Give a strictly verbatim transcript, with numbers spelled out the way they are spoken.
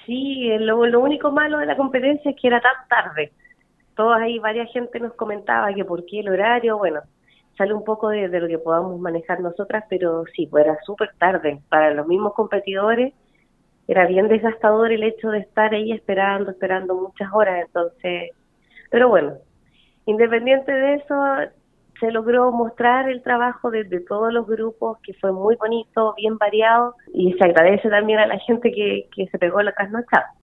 Sí, eh, lo, lo único malo de la competencia es que era tan tarde. Todos ahí, varias gente nos comentaba que por qué el horario, bueno, sale un poco de, de lo que podamos manejar nosotras, pero sí, pues era súper tarde. Para los mismos competidores era bien desgastador el hecho de estar ahí esperando, esperando muchas horas, entonces, pero bueno, independiente de eso, se logró mostrar el trabajo de, de todos los grupos, que fue muy bonito, bien variado, y se agradece también a la gente que, que se pegó la trasnochada.